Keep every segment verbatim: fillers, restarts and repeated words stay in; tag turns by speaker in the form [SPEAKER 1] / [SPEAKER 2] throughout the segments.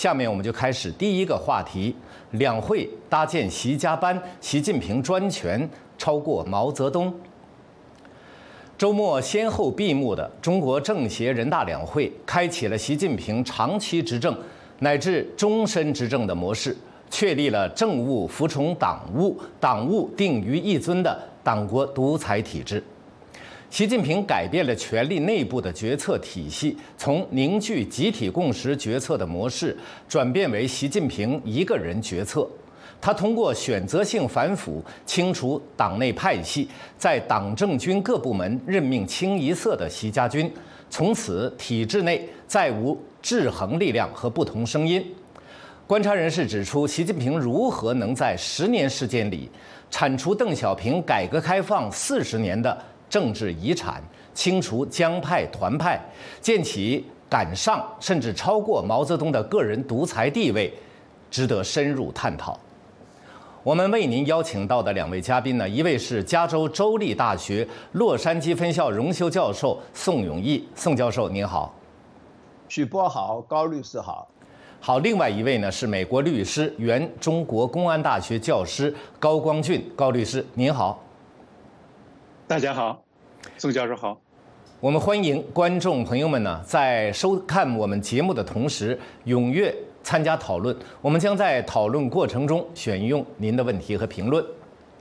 [SPEAKER 1] 下面我们就开始第一个话题：两会搭建习家班，习近平专权超过毛泽东。周末先后闭幕的中国政协人大两会，开启了习近平长期执政乃至终身执政的模式，确立了政务服从党务、党务定于一尊的党国独裁体制。习近平改变了权力内部的决策体系，从凝聚集体共识决策的模式转变为习近平一个人决策。他通过选择性反腐清除党内派系，在党政军各部门任命清一色的习家军，从此体制内再无制衡力量和不同声音。观察人士指出，习近平如何能在十年时间里铲除邓小平改革开放四十年的政治遗产，清除江派团派，建起赶上甚至超过毛泽东的个人独裁地位，值得深入探讨。我们为您邀请到的两位嘉宾呢，一位是加州州立大学洛杉矶分校荣休教授宋永毅，宋教授您好。
[SPEAKER 2] 许波好，高律师好。
[SPEAKER 1] 好，另外一位呢是美国律师、原中国公安大学教师高光俊，高律师您好。
[SPEAKER 3] 大家好，宋教授好。
[SPEAKER 1] 我们欢迎观众朋友们呢，在收看我们节目的同时，踊跃参加讨论。我们将在讨论过程中选用您的问题和评论。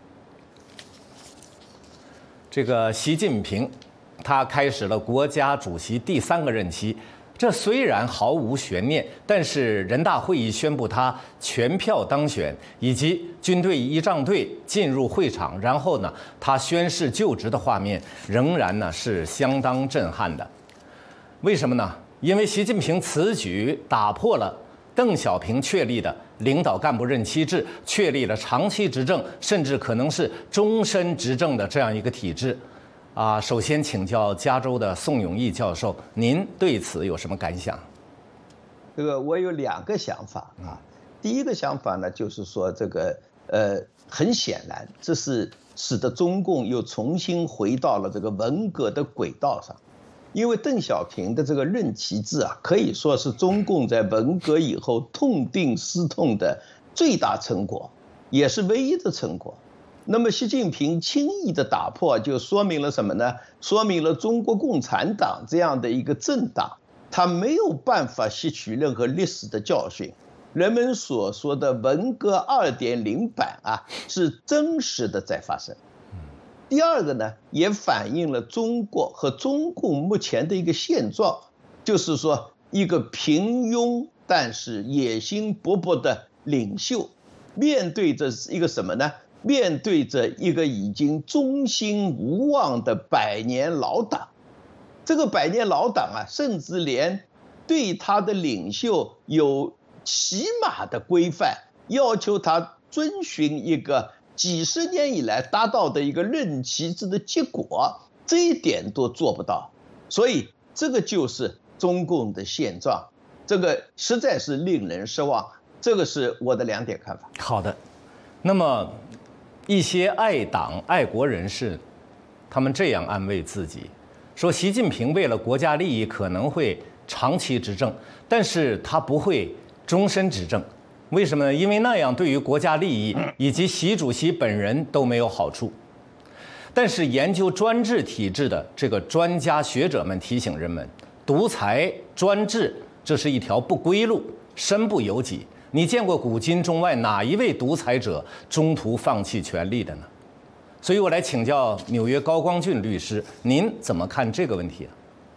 [SPEAKER 1] 这个习近平，他开始了国家主席第三个任期。这虽然毫无悬念，但是人大会议宣布他全票当选，以及军队仪仗队进入会场，然后呢，他宣誓就职的画面，仍然呢是相当震撼的。为什么呢？因为习近平此举打破了邓小平确立的领导干部任期制，确立了长期执政，甚至可能是终身执政的这样一个体制。啊，首先请教加州的宋永毅教授，您对此有什么感想？
[SPEAKER 2] 这个我有两个想法啊。第一个想法呢，就是说这个呃，很显然，这是使得中共又重新回到了这个文革的轨道上。因为邓小平的这个任期制啊，可以说是中共在文革以后痛定思痛的最大成果，也是唯一的成果。那么习近平轻易的打破，就说明了什么呢？说明了中国共产党这样的一个政党，它没有办法吸取任何历史的教训。人们所说的文革 二点零 版啊，是真实的在发生。第二个呢，也反映了中国和中共目前的一个现状，就是说一个平庸但是野心勃勃的领袖，面对着一个什么呢？面对着一个已经中兴无望的百年老党。这个百年老党啊，甚至连对他的领袖有起码的规范，要求他遵循一个几十年以来达到的一个任期制的结果，这一点都做不到。所以这个就是中共的现状，这个实在是令人失望。这个是我的两点看法。
[SPEAKER 1] 好的，那么一些爱党爱国人士，他们这样安慰自己，说习近平为了国家利益可能会长期执政，但是他不会终身执政。为什么呢？因为那样对于国家利益以及习主席本人都没有好处。但是研究专制体制的这个专家学者们提醒人们，独裁专制这是一条不归路，身不由己。你见过古今中外哪一位独裁者中途放弃权力的呢？所以我来请教纽约高光俊律师，您怎么看这个问题啊？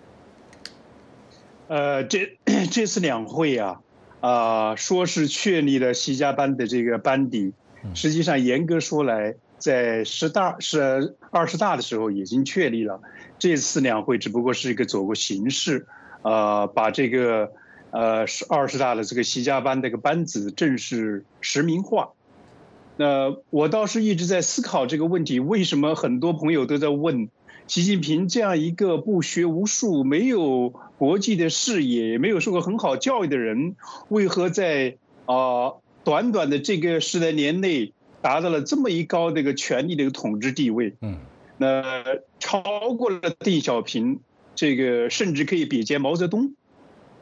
[SPEAKER 3] 呃，这这次两会啊，啊、呃，说是确立了习家班的这个班底，实际上严格说来，在十大是二十大的时候已经确立了。这次两会只不过是一个走个形式，呃，把这个。呃，二十大的这个习家班这个班子正式实名化。那我倒是一直在思考这个问题，为什么很多朋友都在问，习近平这样一个不学无术、没有国际的视野、也没有受过很好教育的人，为何在啊、呃、短短的这个十来年内达到了这么一高的一个权力的一个统治地位？嗯，那超过了邓小平，这个甚至可以比肩毛泽东。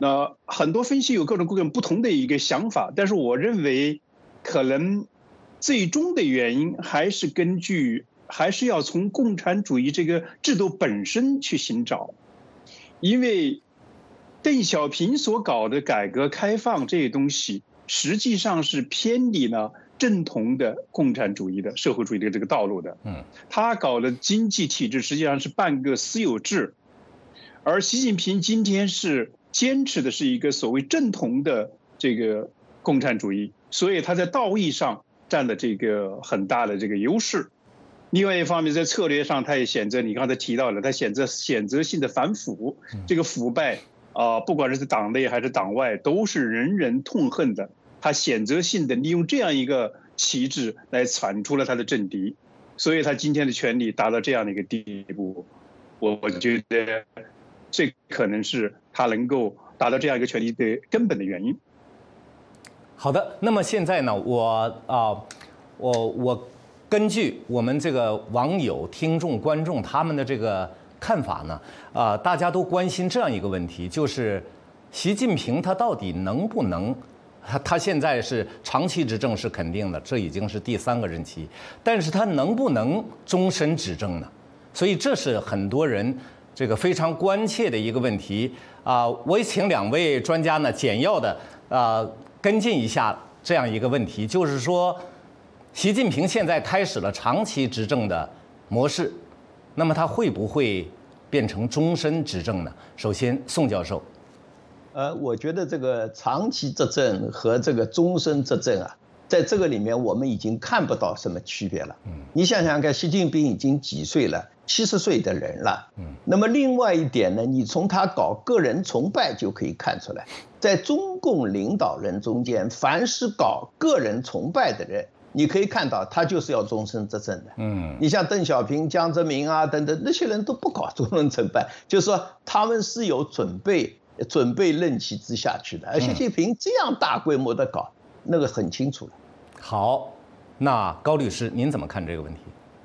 [SPEAKER 3] 那很多分析有各种各种不同的一个想法，但是我认为，可能最终的原因还是根据，还是要从共产主义这个制度本身去寻找，因为邓小平所搞的改革开放这些东西，实际上是偏离了正统的共产主义的社会主义的这个道路的。嗯，他搞的经济体制实际上是半个私有制，而习近平今天是坚持的是一个所谓正统的这个共产主义，所以他在道义上占了这个很大的这个优势。另外一方面，在策略上，他也选择你刚才提到了，他选择选择性的反腐，这个腐败啊、呃，不管是在党内还是党外，都是人人痛恨的。他选择性的利用这样一个旗帜来铲除了他的政敌，所以他今天的权力达到这样的一个地步，我我觉得这可能是他能够达到这样一个权力的根本的原因。
[SPEAKER 1] 好的，那么现在呢，我啊、呃，我我根据我们这个网友、听众、观众他们的这个看法呢，啊、呃，大家都关心这样一个问题，就是习近平他到底能不能？他他现在是长期执政是肯定的，这已经是第三个任期，但是他能不能终身执政呢？所以这是很多人这个非常关切的一个问题啊、呃！我也请两位专家呢简要的啊、呃、跟进一下这样一个问题，就是说，习近平现在开始了长期执政的模式，那么他会不会变成终身执政呢？首先，宋教授。
[SPEAKER 2] 呃，我觉得这个长期执政和这个终身执政啊，在这个里面我们已经看不到什么区别了。嗯，你想想看，习近平已经几岁了？七十岁的人了。嗯，那么另外一点呢，你从他搞个人崇拜就可以看出来，在中共领导人中间，凡是搞个人崇拜的人，你可以看到他就是要终身执政的。嗯，你像邓小平、江泽民啊等等那些人都不搞终身崇拜，就是说他们是有准备。准备任期之下去的，而习近平这样大规模的搞，那个很清楚了。
[SPEAKER 1] 好，那高律师您怎么看这个问题？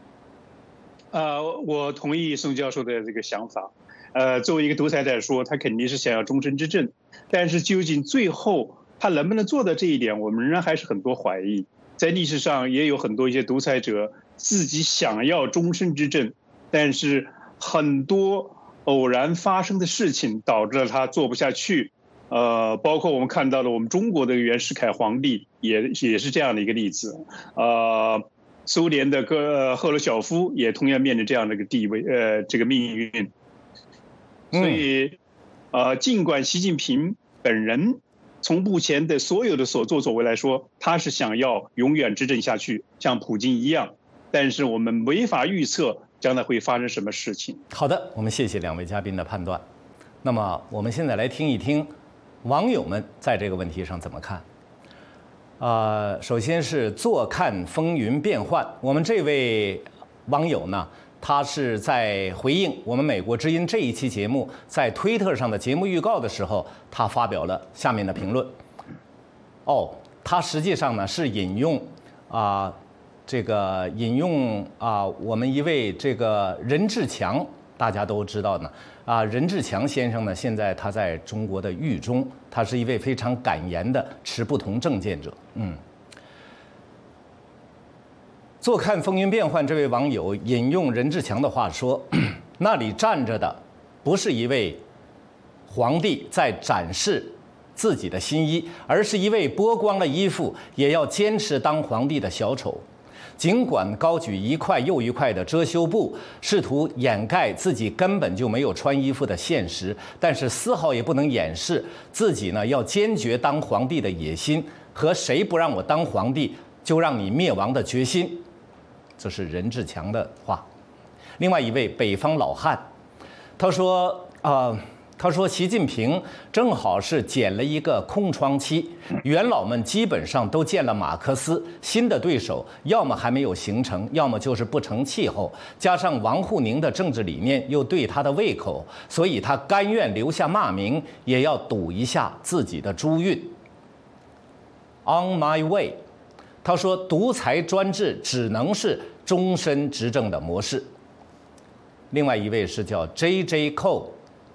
[SPEAKER 3] 呃，我同意宋教授的这个想法。呃，作为一个独裁者说，他肯定是想要终身执政，但是究竟最后他能不能做到这一点，我们仍然还是很多怀疑。在历史上也有很多一些独裁者自己想要终身执政，但是很多偶然发生的事情导致了他做不下去，呃，包括我们看到了我们中国的袁世凯皇帝也也是这样的一个例子，呃，苏联的赫赫鲁晓夫也同样面临这样的一个地位，呃，这个命运。所以，呃，尽管习近平本人从目前的所有的所作所为来说，他是想要永远执政下去，像普京一样，但是我们没法预测将来会发生什么事情？
[SPEAKER 1] 好的，我们谢谢两位嘉宾的判断。那么我们现在来听一听网友们在这个问题上怎么看。呃，首先是坐看风云变幻，我们这位网友呢，他是在回应我们美国之音这一期节目在推特上的节目预告的时候，他发表了下面的评论。哦，他实际上呢是引用啊。呃这个引用啊，我们一位这个任志强，大家都知道呢啊，任志强先生呢，现在他在中国的狱中，他是一位非常敢言的持不同政见者。嗯，坐看风云变幻，这位网友引用任志强的话说：“那里站着的不是一位皇帝在展示自己的新衣，而是一位剥光了衣服也要坚持当皇帝的小丑。”尽管高举一块又一块的遮羞布，试图掩盖自己根本就没有穿衣服的现实，但是丝毫也不能掩饰自己呢要坚决当皇帝的野心和谁不让我当皇帝就让你灭亡的决心。这是任志强的话。另外一位北方老汉，他说啊。呃他说：“习近平正好是捡了一个空窗期，元老们基本上都见了马克思，新的对手要么还没有形成，要么就是不成气候。加上王沪宁的政治理念又对他的胃口，所以他甘愿留下骂名，也要赌一下自己的猪运。” On my way， 他说：“独裁专制只能是终身执政的模式。”另外一位是叫 J J Cole。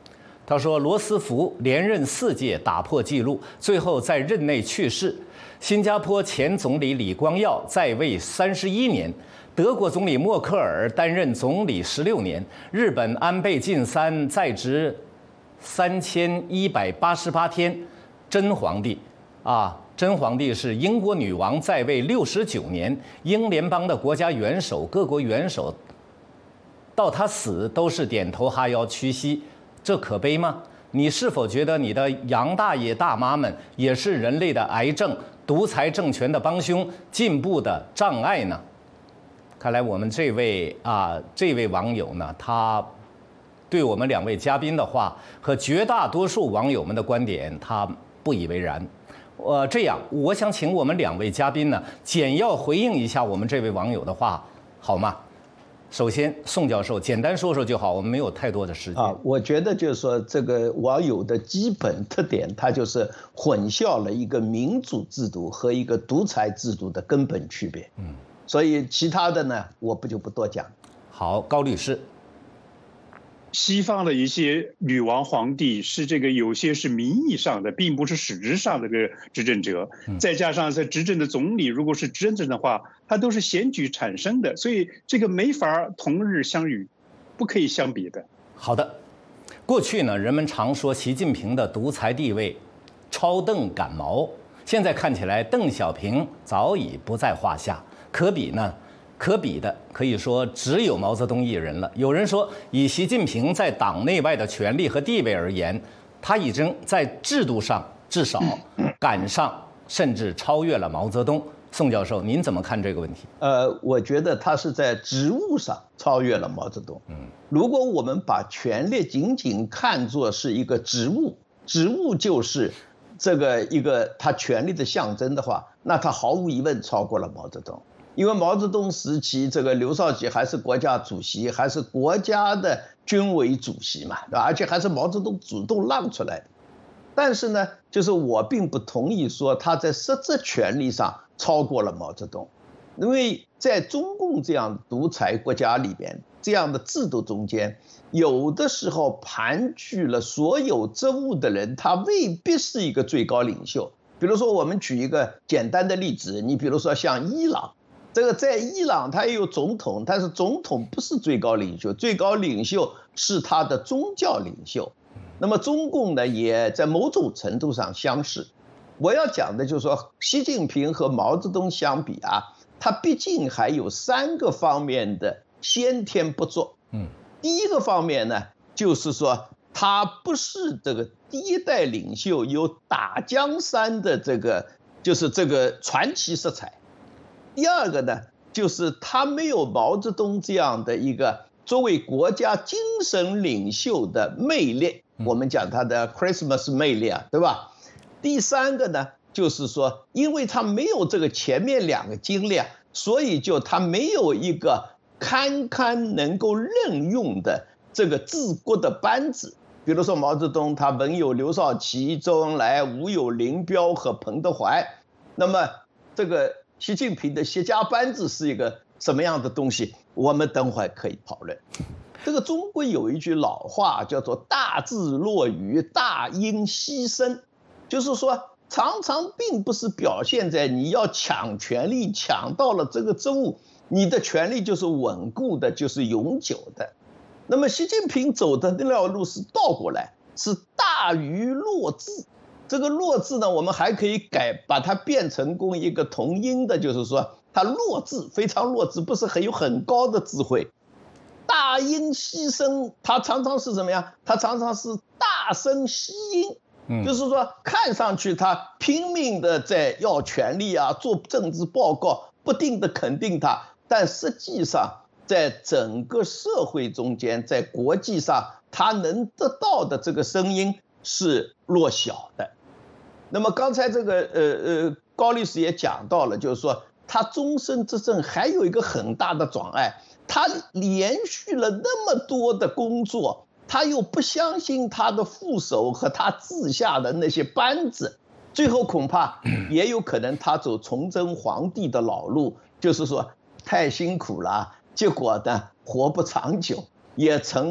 [SPEAKER 1] 他说，罗斯福连任四届打破纪录，最后在任内去世。新加坡前总理李光耀在位三十一年，德国总理默克尔担任总理十六年，日本安倍晋三在职三千一百八十八天。真皇帝啊，真皇帝是英国女王在位六十九年，英联邦的国家元首、各国元首到他死都是点头哈腰屈膝，这可悲吗？你是否觉得你的杨大爷大妈们也是人类的癌症、独裁政权的帮凶、进步的障碍呢？看来我们这位啊，这位网友呢，他对我们两位嘉宾的话和绝大多数网友们的观点，他不以为然。呃，这样，我想请我们两位嘉宾呢，简要回应一下我们这位网友的话，好吗？首先，宋教授简单说说就好，我们没有太多的时间
[SPEAKER 2] 啊。我觉得就是说，这个网友的基本特点，它就是混淆了一个民主制度和一个独裁制度的根本区别。嗯，所以其他的呢，我不就不多讲。
[SPEAKER 1] 好，高律师。
[SPEAKER 3] 西方的一些女王皇帝是这个有些是名义上的，并不是实质上的这个执政者，再加上在执政的总理如果是执政的话，他都是选举产生的，所以这个没法同日相语，不可以相比的。
[SPEAKER 1] 好的，过去呢，人们常说习近平的独裁地位超邓赶毛，现在看起来邓小平早已不在话下，可比呢？可比的可以说只有毛泽东一人了。有人说，以习近平在党内外的权力和地位而言，他已经在制度上至少赶上甚至超越了毛泽东。宋教授，您怎么看这个问题？
[SPEAKER 2] 呃，我觉得他是在职务上超越了毛泽东。嗯，如果我们把权力仅仅看作是一个职务，职务就是这个一个他权力的象征的话，那他毫无疑问超过了毛泽东。因为毛泽东时期，这个刘少奇还是国家主席，还是国家的军委主席嘛，对吧？而且还是毛泽东主动让出来的。但是呢，就是我并不同意说他在实质权力上超过了毛泽东，因为在中共这样独裁国家里边，这样的制度中间，有的时候盘踞了所有职务的人，他未必是一个最高领袖。比如说，我们举一个简单的例子，你比如说像伊朗。这个在伊朗，他也有总统，但是总统不是最高领袖，最高领袖是他的宗教领袖。那么中共呢，也在某种程度上相似。我要讲的就是说，习近平和毛泽东相比啊，他毕竟还有三个方面的先天不足。嗯，第一个方面呢，就是说他不是这个第一代领袖，有打江山的这个就是这个传奇色彩。第二个呢，就是他没有毛泽东这样的一个作为国家精神领袖的魅力，我们讲他的 Christmas 魅力啊，对吧？第三个呢，就是说，因为他没有这个前面两个经历，所以就他没有一个堪堪能够任用的这个治国的班子。比如说毛泽东，他文有刘少奇、周恩来，武有林彪和彭德怀，那么这个习近平的习家班子是一个什么样的东西？我们等会可以讨论。这个中国有一句老话叫做"大智若愚，大应牺牲"，就是说，常常并不是表现在你要抢权力，抢到了这个职务，你的权力就是稳固的，就是永久的。那么习近平走的那条路是倒过来，是大于弱智。这个弱智呢，我们还可以改，把它变成功一个同音的，就是说他弱智，非常弱智，不是很有很高的智慧。大音牺牲，他常常是什么呀？他常常是大声吸音，嗯，就是说看上去他拼命的在要权力啊，做政治报告，不停的肯定他，但实际上在整个社会中间，在国际上，他能得到的这个声音是弱小的。那么刚才这个呃呃高律师也讲到了，就是说他终身执政还有一个很大的障碍，他连续了那么多的工作，他又不相信他的副手和他治下的那些班子，最后恐怕也有可能他走崇祯皇帝的老路，就是说太辛苦了，结果呢活不长久，也成为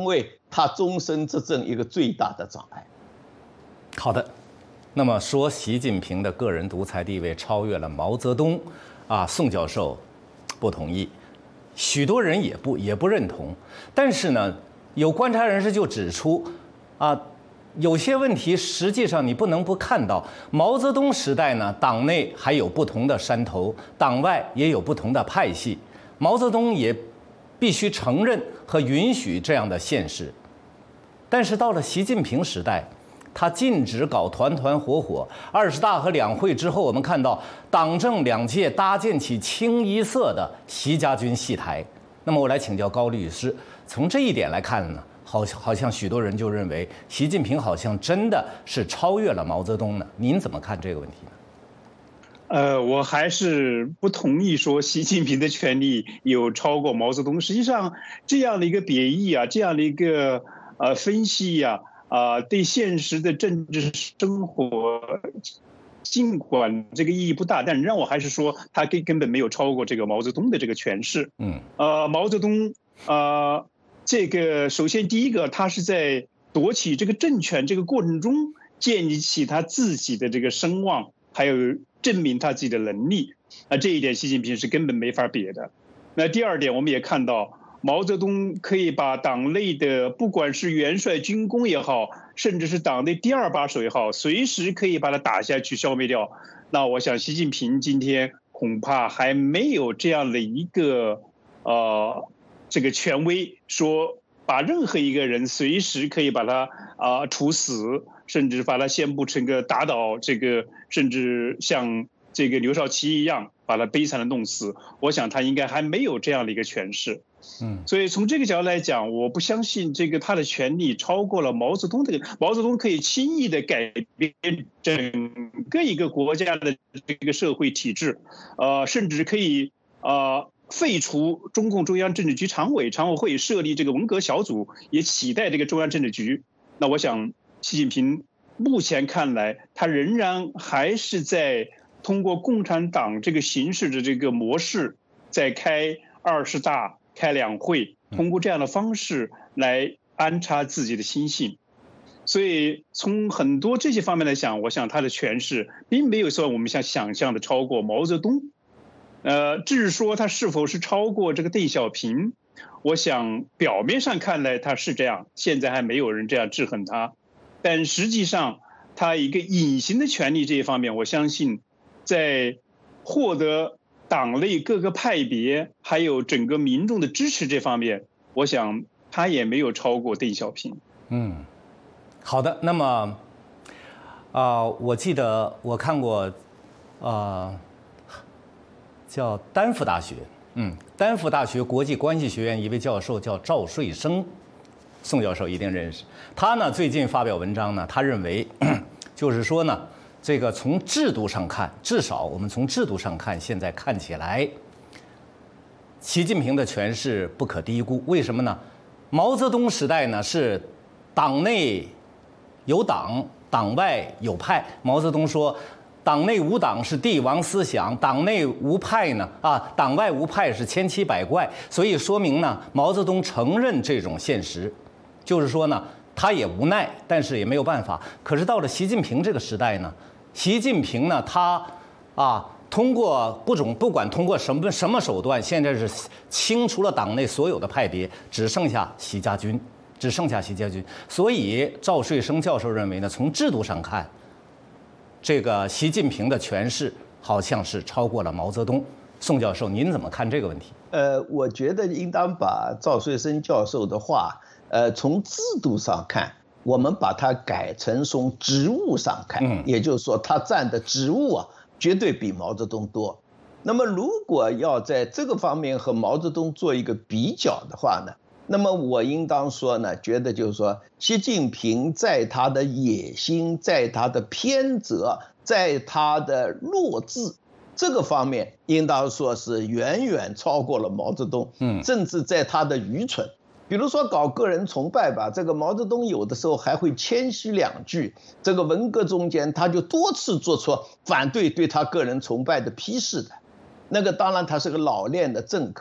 [SPEAKER 2] 他终身执政一个最大的障碍。
[SPEAKER 1] 好的，那么说习近平的个人独裁地位超越了毛泽东，啊，宋教授不同意，许多人也不也不认同。但是呢，有观察人士就指出，啊。有些问题实际上你不能不看到，毛泽东时代呢，党内还有不同的山头，党外也有不同的派系，毛泽东也必须承认和允许这样的现实。但是到了习近平时代，他禁止搞团团伙伙，二十大和两会之后，我们看到党政两界搭建起清一色的习家军戏台。那么我来请教高律师，从这一点来看呢？好，好像许多人就认为习近平好像真的是超越了毛泽东呢？您怎么看这个问题呢？
[SPEAKER 3] 呃，我还是不同意说习近平的权力有超过毛泽东。实际上，这样的一个贬义啊，这样的一个呃分析呀、啊，啊、呃，对现实的政治生活，尽管这个意义不大，但让我还是说他根根本没有超过这个毛泽东的这个权势。嗯，呃，毛泽东，呃。这个首先第一个，他是在夺取这个政权这个过程中建立起他自己的这个声望，还有证明他自己的能力。啊，这一点习近平是根本没法比的。那第二点，我们也看到毛泽东可以把党内的不管是元帅、军功也好，甚至是党内第二把手也好，随时可以把他打下去、消灭掉。那我想，习近平今天恐怕还没有这样的一个呃。这个权威说把任何一个人随时可以把他啊、呃、处死，甚至把他宣布成个打倒这个，甚至像这个刘少奇一样把他悲惨的弄死。我想他应该还没有这样的一个权势。嗯，所以从这个角度来讲，我不相信这个他的权力超过了毛泽东的。毛泽东可以轻易的改变整个一个国家的这个社会体制，呃，甚至可以啊。呃废除中共中央政治局常委、常委会，设立这个文革小组，也取代这个中央政治局。那我想，习近平目前看来，他仍然还是在通过共产党这个形式的这个模式，在开二十大、开两会，通过这样的方式来安插自己的心性。所以从很多这些方面来讲，我想他的权势并没有说我们像想象的超过毛泽东。呃，至于说他是否是超过这个邓小平，我想表面上看来他是这样，现在还没有人这样制衡他，但实际上他一个隐形的权利这一方面，我相信在获得党内各个派别还有整个民众的支持这方面，我想他也没有超过邓小平。
[SPEAKER 1] 嗯，好的，那么啊、呃，我记得我看过啊。呃叫丹佛大学，嗯，丹佛大学国际关系学院一位教授叫赵穗生，宋教授一定认识。他呢最近发表文章呢，他认为，就是说呢，这个从制度上看，至少我们从制度上看，现在看起来，习近平的权势不可低估。为什么呢？毛泽东时代呢是党内有党，党外有派。毛泽东说。党内无党是帝王思想，党内无派呢啊，党外无派是千奇百怪，所以说明呢，毛泽东承认这种现实，就是说呢，他也无奈，但是也没有办法。可是到了习近平这个时代呢，习近平呢，他啊，通过不种不管通过什么什么手段，现在是清除了党内所有的派别，只剩下习家军，只剩下习家军。所以赵穗生教授认为呢，从制度上看。这个习近平的权势好像是超过了毛泽东。宋教授，您怎么看这个问题？
[SPEAKER 2] 呃，我觉得应当把赵穗生教授的话，呃，从制度上看，我们把它改成从职务上看，嗯，也就是说，他占的职务啊，绝对比毛泽东多。那么，如果要在这个方面和毛泽东做一个比较的话呢？那么我应当说呢，觉得就是说，习近平在他的野心，在他的偏责，在他的弱智这个方面，应当说是远远超过了毛泽东。嗯，甚至在他的愚蠢，比如说搞个人崇拜吧，这个毛泽东有的时候还会谦虚两句，这个文革中间他就多次做出反对对他个人崇拜的批示的。那个当然他是个老练的政客。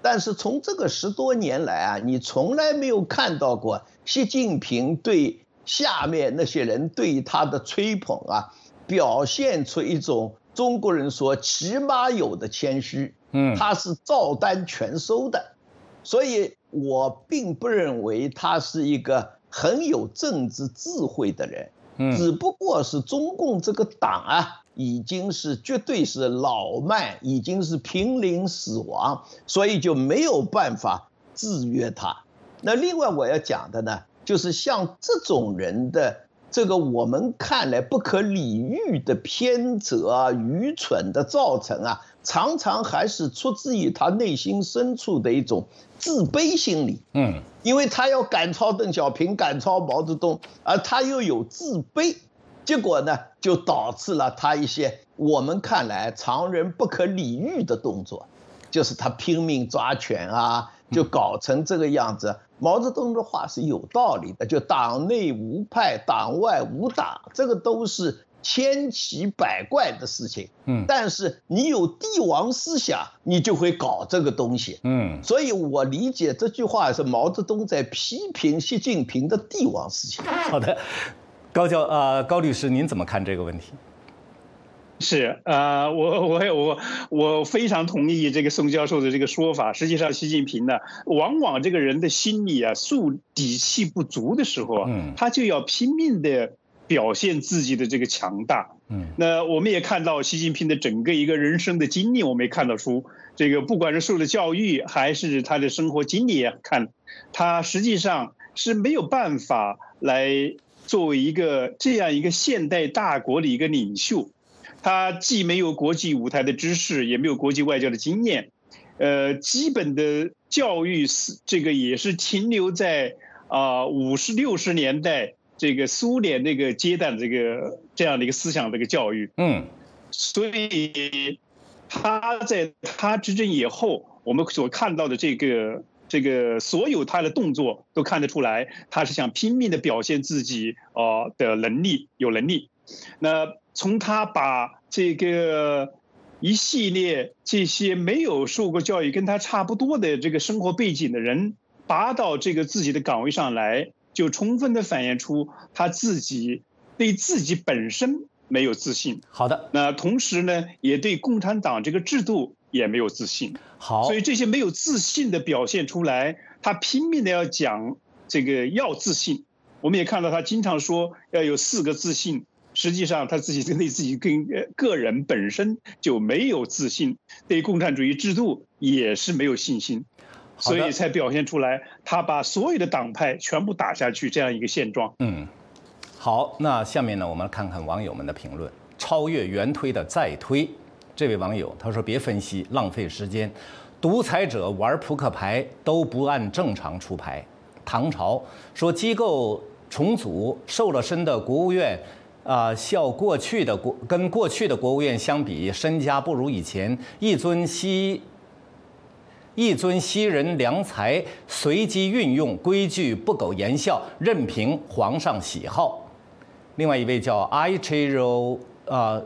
[SPEAKER 2] 但是从这个十多年来啊，你从来没有看到过习近平对下面那些人对他的吹捧啊，表现出一种中国人说起码有的谦虚，嗯，他是照单全收的，所以我并不认为他是一个很有政治智慧的人，嗯，只不过是中共这个党啊，已经是绝对是老迈，已经是濒临死亡，所以就没有办法制约他。那另外我要讲的呢，就是像这种人的这个我们看来不可理喻的偏折啊、愚蠢的造成啊，常常还是出自于他内心深处的一种自卑心理。嗯，因为他要赶超邓小平、赶超毛泽东，而他又有自卑，结果呢，就导致了他一些我们看来常人不可理喻的动作，就是他拼命抓权啊，就搞成这个样子。毛泽东的话是有道理的，就党内无派，党外无党，这个都是千奇百怪的事情。嗯，但是你有帝王思想，你就会搞这个东西。嗯，所以我理解这句话是毛泽东在批评习近平的帝王思想。
[SPEAKER 1] 好的，高教呃高律师，您怎么看这个问题？
[SPEAKER 3] 是啊，我我我我非常同意这个宋教授的这个说法。实际上，习近平呢，往往这个人的心里啊，树底气不足的时候啊，他就要拼命的表现自己的这个强大。嗯，那我们也看到习近平的整个一个人生的经历，我们也看到出这个，不管是受了教育还是他的生活经历，看他实际上是没有办法来作为一个这样一个现代大国的一个领袖。他既没有国际舞台的知识，也没有国际外交的经验，呃，基本的教育是这个也是停留在啊五十六十年代这个苏联那个阶段这个这样的一个思想这个教育，嗯，所以他在他执政以后，我们所看到的这个这个所有他的动作都看得出来，他是想拼命的表现自己啊的能力，有能力，那。从他把这个一系列这些没有受过教育、跟他差不多的这个生活背景的人拔到这个自己的岗位上来，就充分的反映出他自己对自己本身没有自信。
[SPEAKER 1] 好的，
[SPEAKER 3] 那同时呢，也对共产党这个制度也没有自信。
[SPEAKER 1] 好，
[SPEAKER 3] 所以这些没有自信的表现出来，他拼命的要讲这个要自信。我们也看到他经常说要有四个自信。实际上，他自己对自己跟个人本身就没有自信，对共产主义制度也是没有信心，所以才表现出来他把所有的党派全部打下去这样一个现状。
[SPEAKER 1] 嗯，好，那下面呢，我们看看网友们的评论。超越原推的再推，这位网友他说：“别分析，浪费时间，独裁者玩扑克牌都不按正常出牌。”唐朝说：“机构重组，瘦了身的国务院。”啊，效过去的国跟过去的国务院相比，身家不如以前。一尊西一尊西人良才，随机运用，规矩不苟言笑，任凭皇上喜好。另外一位叫 Ichiro 啊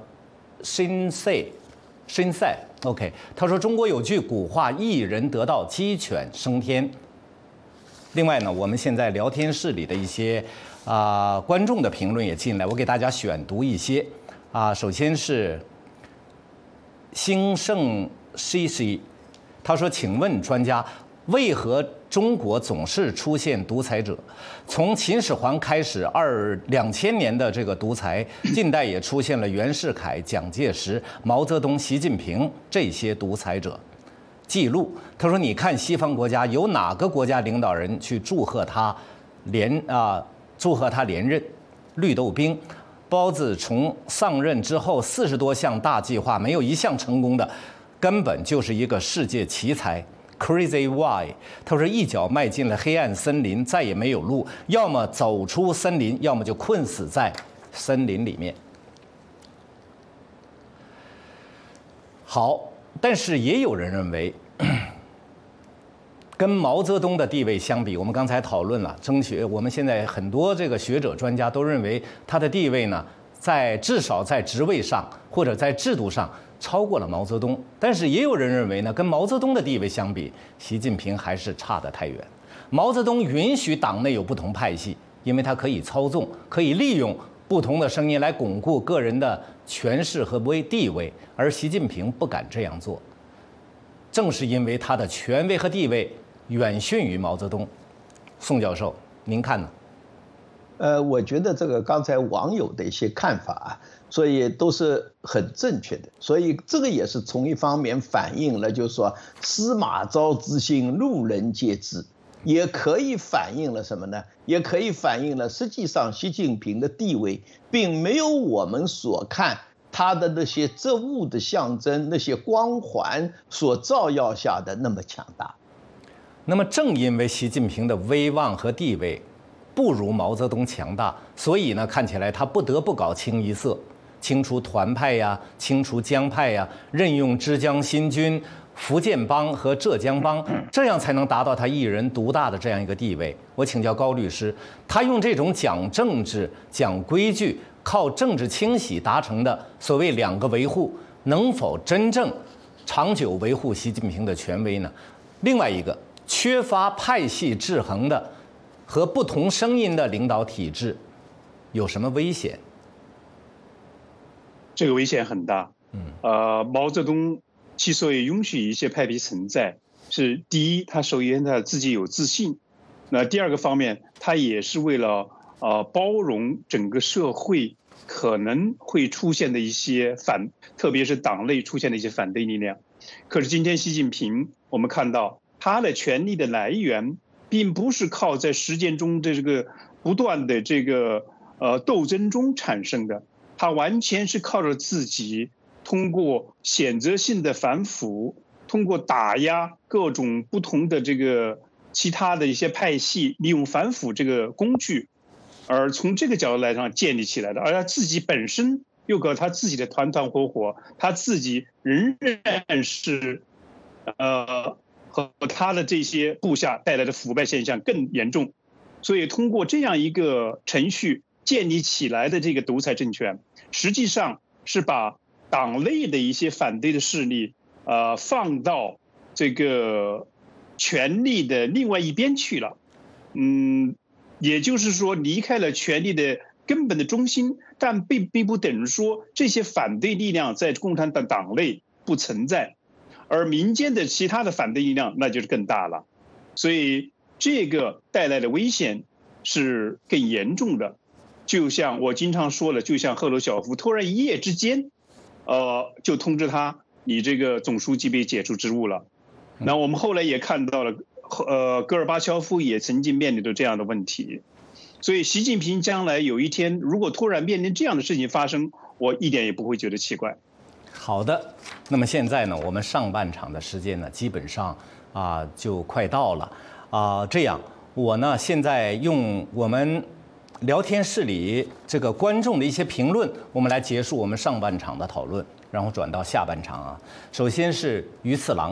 [SPEAKER 1] Shinsei Shinsei OK， 他说中国有句古话，一人得道，鸡犬升天。另外呢，我们现在聊天室里的一些。啊、呃，观众的评论也进来，我给大家选读一些。啊、呃，首先是兴盛西西，他说：“请问专家，为何中国总是出现独裁者？从秦始皇开始，二两千年的这个独裁，近代也出现了袁世凯、蒋介石、毛泽东、习近平这些独裁者。”记录，他说：“你看西方国家有哪个国家领导人去祝贺他连啊？”呃祝贺他连任。绿豆冰，包子从上任之后四十多项大计划没有一项成功的，根本就是一个世界奇才。Crazy Why， 他说一脚迈进了黑暗森林，再也没有路，要么走出森林，要么就困死在森林里面。好，但是也有人认为。跟毛泽东的地位相比，我们刚才讨论了，争取我们现在很多这个学者专家都认为他的地位呢， 在至少在职位上或者在制度上超过了毛泽东，但是也有人认为呢，跟毛泽东的地位相比，习近平还是差得太远。毛泽东允许党内有不同派系，因为他可以操纵，可以利用不同的声音来巩固个人的权势和威地位，而习近平不敢这样做。正是因为他的权威和地位远逊于毛泽东。宋教授，您看呢？
[SPEAKER 2] 呃，我觉得这个刚才网友的一些看法啊，所以都是很正确的。所以这个也是从一方面反映了，就是说司马昭之心，路人皆知。也可以反映了什么呢？也可以反映了，实际上习近平的地位并没有我们所看他的那些职务的象征、那些光环所照耀下的那么强大。
[SPEAKER 1] 那么，正因为习近平的威望和地位不如毛泽东强大，所以呢，看起来他不得不搞清一色，清除团派呀，清除江派呀，任用浙江新军、福建帮和浙江帮，这样才能达到他一人独大的这样一个地位。我请教高律师，他用这种讲政治、讲规矩、靠政治清洗达成的所谓两个维护，能否真正长久维护习近平的权威呢？另外一个，缺乏派系制衡的和不同声音的领导体制，有什么危险？
[SPEAKER 3] 这个危险很大。嗯，呃，毛泽东之所以允许一些派系存在，是第一，他首先他自己有自信；那第二个方面，他也是为了呃包容整个社会可能会出现的一些反，特别是党内出现的一些反对力量。可是今天习近平，我们看到他的权力的来源，并不是靠在实践中的这个不断的这个呃斗争中产生的，他完全是靠着自己。通过选择性的反腐，通过打压各种不同的这个其他的一些派系，利用反腐这个工具，而从这个角度来上建立起来的。而他自己本身又搞他自己的团团伙伙，他自己仍然是，呃，和他的这些部下带来的腐败现象更严重。所以通过这样一个程序建立起来的这个独裁政权，实际上是把党内的一些反对的势力，呃，放到这个权力的另外一边去了，嗯，也就是说离开了权力的根本的中心，但并并不等于说这些反对力量在共产党党内不存在，而民间的其他的反对力量那就是更大了，所以这个带来的危险是更严重的。就像我经常说了，就像赫鲁晓夫突然一夜之间。呃，就通知他，你这个总书记被解除职务了。那我们后来也看到了，呃，戈尔巴乔夫也曾经面临着这样的问题。所以，习近平将来有一天如果突然面临这样的事情发生，我一点也不会觉得奇怪。
[SPEAKER 1] 好的，那么现在呢，我们上半场的时间呢，基本上啊、呃、就快到了啊、呃。这样，我呢现在用我们聊天室里这个观众的一些评论，我们来结束我们上半场的讨论，然后转到下半场啊。首先是于次郎，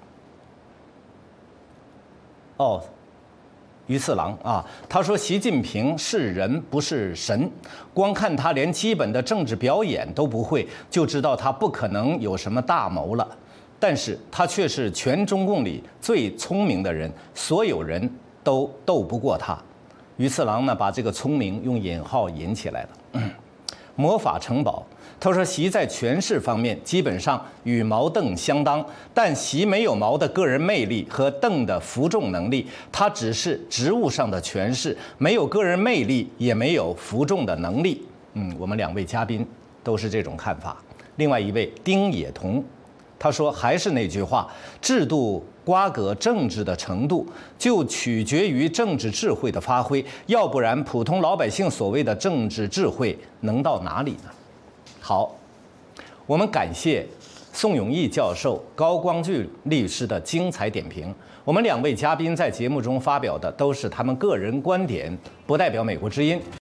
[SPEAKER 1] 哦，于次郎啊，他说习近平是人不是神，光看他连基本的政治表演都不会，就知道他不可能有什么大谋了。但是他却是全中共里最聪明的人，所有人都斗不过他。于次郎呢，把这个聪明用引号引起来了。嗯、魔法城堡，他说习在权势方面基本上与毛邓相当，但习没有毛的个人魅力和邓的服众能力，他只是职务上的权势，没有个人魅力，也没有服众的能力。嗯，我们两位嘉宾都是这种看法。另外一位丁野同，他说还是那句话，制度瓜葛政治的程度就取决于政治智慧的发挥，要不然普通老百姓所谓的政治智慧能到哪里呢？好，我们感谢宋永毅教授、高光俊律师的精彩点评。我们两位嘉宾在节目中发表的都是他们个人观点，不代表美国之音。